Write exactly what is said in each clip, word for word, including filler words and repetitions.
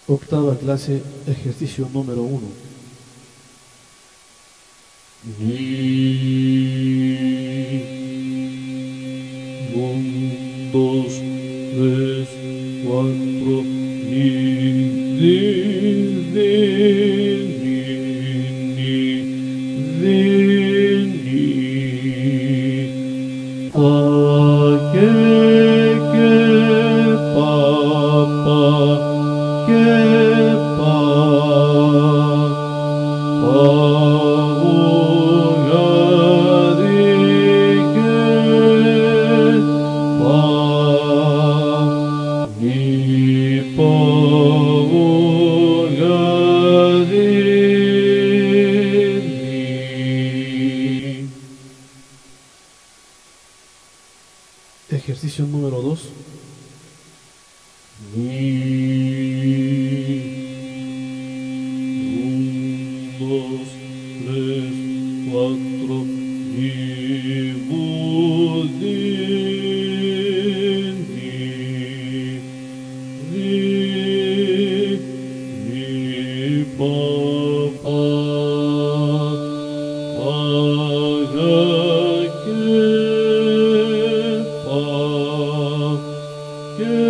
Octava clase, ejercicio número uno. Un, dos, tres, cuatro, ni, di, di, ni, ni, di, ni, pa, que, que, pa, pa, que, pa, pa, ejercicio número dos. Un, dos, tres, cuatro, ni, bu, di, ni, di, ni, pa, pa, pa, ga, que, pa, que,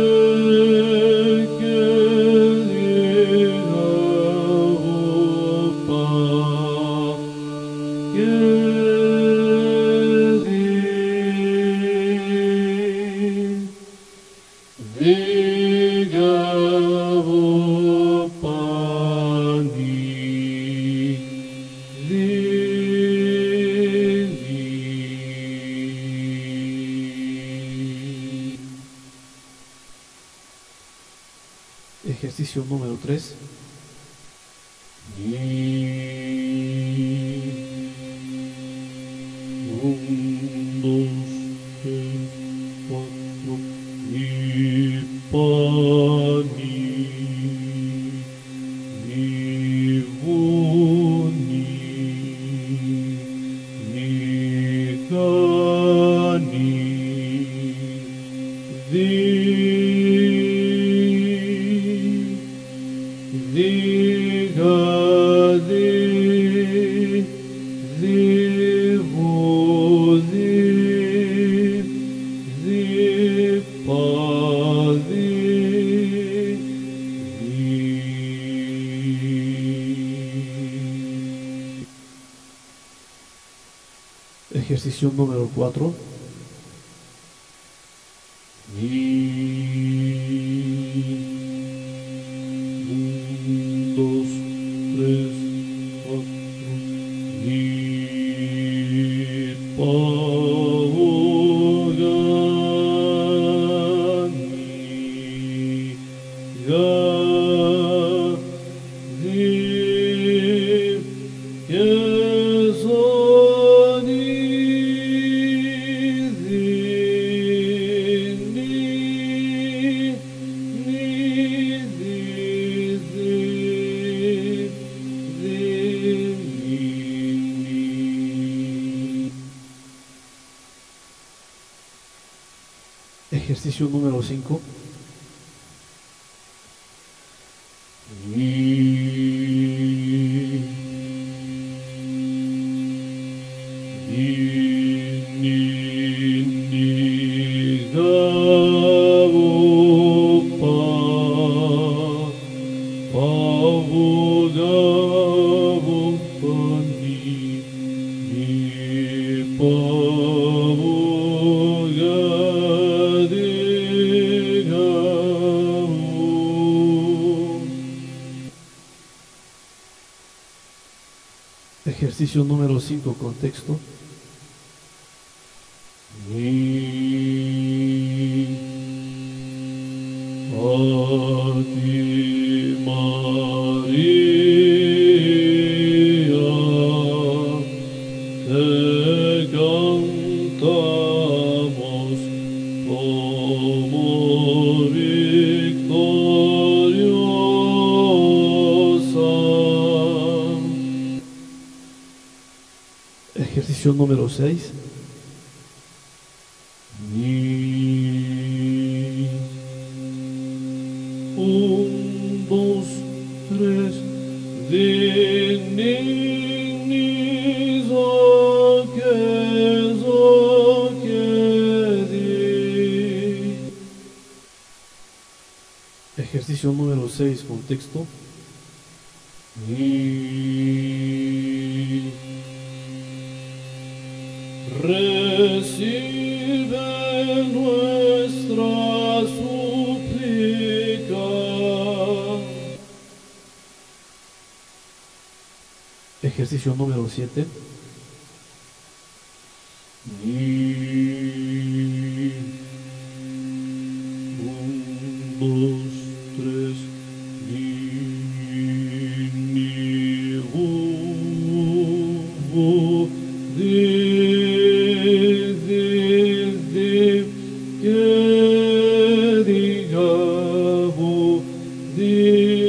que, di, ga, hu, pa, que, di, di, ga, hu, pa, ni, di, di. Ejercicio número tres. Un, dos, tres, cuatro, ni, pa, ni, ni, bu, ni, ni, ga, ni, di, di, ga, di, di, bu, di, di, pa, di, di. Ejercicio número cuatro. Un, dos, tres, cuatro, ni, pa, hu, ga, ni, ga, di, que, so, ni, di, ni, ni, di, di, di, ni, ni. Ejercicio número cinco. Ejercicio número cinco, contexto. A ti, María, te cantamos como victoriosa. Ejercicio número seis. Un, dos, tres. Dinini zoke zoke di. Ejercicio número seis, contexto. Y recibe nuestra súplica. Ejercicio número siete. Y un, dos, tres. Y ni hu, hu, di, di, di, que diga hu, di,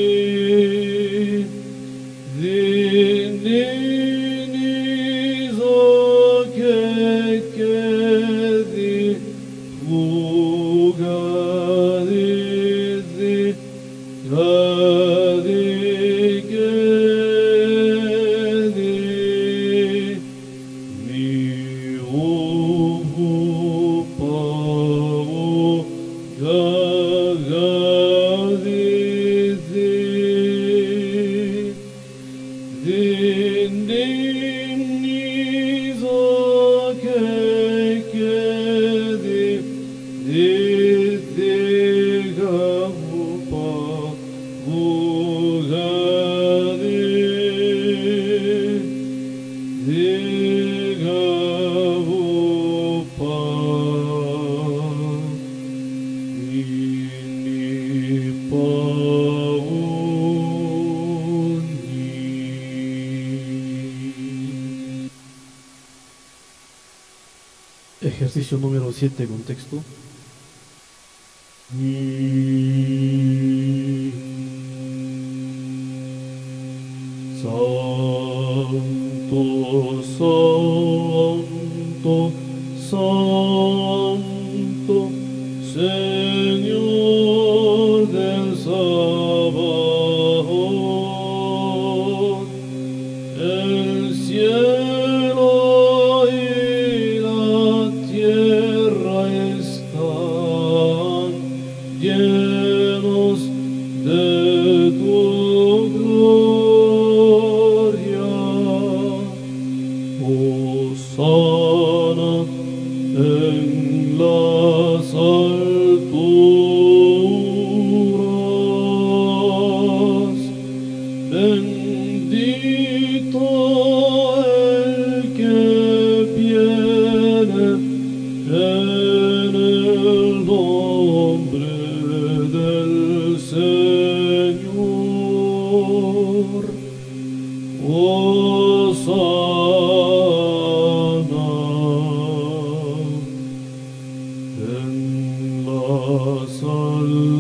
di, ni, ni, zo, que, que, di, hu, ga, di, di, ga, di, que, di, mi, hu, hu, pa, hu, ga, ga, di, di, di, ni, ni, zo, que, que, di, di, di, ga, hu, pa, hu, ga, di, di, ga, hu, pa, ni, ni, pa, hu, ni. Ejercicio número siete, contexto. Y santo, santo, santo, Señor del Sabaoth, el cielo y la tierra están llenos de tu gloria. Hosana en las alturas. Bendito el que viene en el nombre del Señor. Hosana en las alturas.